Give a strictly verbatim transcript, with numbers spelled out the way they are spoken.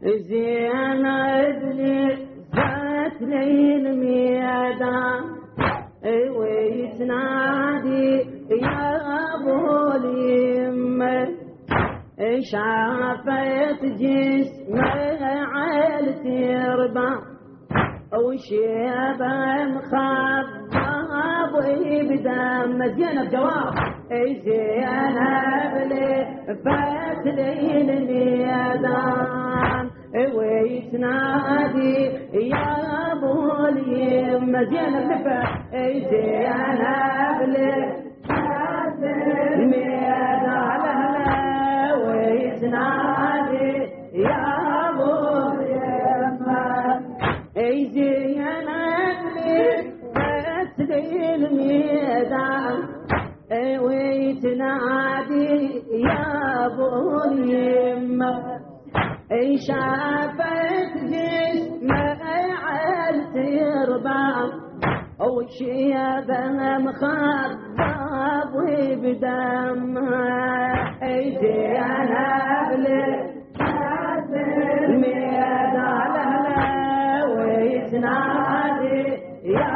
زين ابني زات لي الميدان ويتنادي يا ابو اليمه شافت جسمه عيلتي ربا وشيبه مخضب بدم زينب جواب زينب لي فات لي الميدان ويتنادي يا ابو اليمه زينب لفت زينب لي فات الميدان ويتنادي يا ابو اليمه زينب لي فات لي الميدان ويتنادي يا ابو اليمه شافت جسمه عيلتي رباط وشيبه مخضب وبدمها زينب لي فات الميدان ويتنادي يا